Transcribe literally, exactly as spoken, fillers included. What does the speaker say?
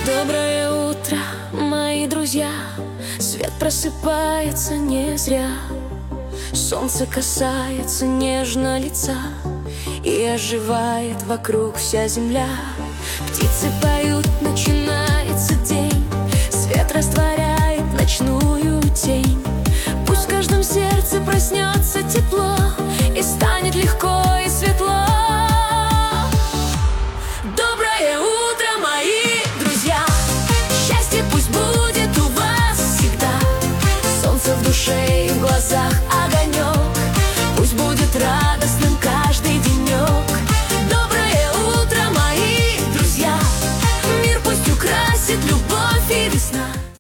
Доброе утро, мои друзья. Свет просыпается не зря. Солнце касается нежно лица, и оживает вокруг вся земля. Птицы поют, начинается день. Свет растворяет ночную тень. Пусть в каждом сердце проснется тепло, и станет легко и светло. Доброе утро, мои друзья. Счастье пусть будет у вас всегда. Солнце в душе и в глазах огонек. Пусть будет радостным каждый денек.